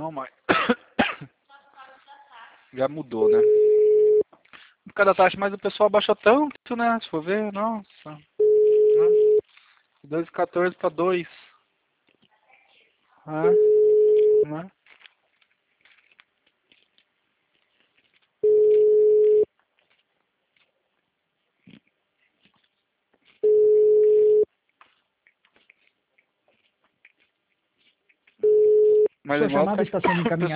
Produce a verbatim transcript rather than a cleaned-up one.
Não mais. Já mudou, né? Por causa da taxa, mas o pessoal baixou tanto, né? Se for ver, nossa. dois e quatorze para dois. É, né? Mas Sua igual chamada tá... está sendo encaminhada.